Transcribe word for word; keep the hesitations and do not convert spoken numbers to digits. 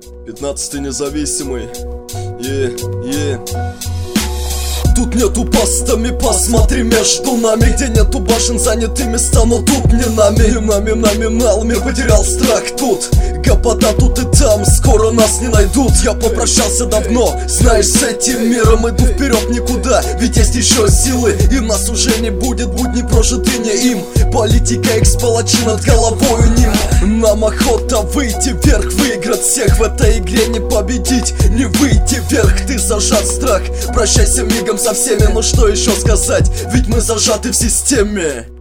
пятнадцатый независимый. Е, е. Тут нету постами, посмотри между нами. Где нету башен, заняты места, но тут не нами. Не нами, номинал, мир потерял страх тут. Гопота тут и там, скоро нас не найдут. Я попрощался давно, знаешь, с этим миром. Иду вперед никуда, ведь есть еще силы. И нас уже не будет, будни прожиты не им. Политика экс-палачи над головой ним. Нам охота выйти вверх, выиграть всех. В этой игре не победить, не выйти вверх. Ты зажат в страх, прощайся мигом со всеми. Но что еще сказать, ведь мы зажаты в системе.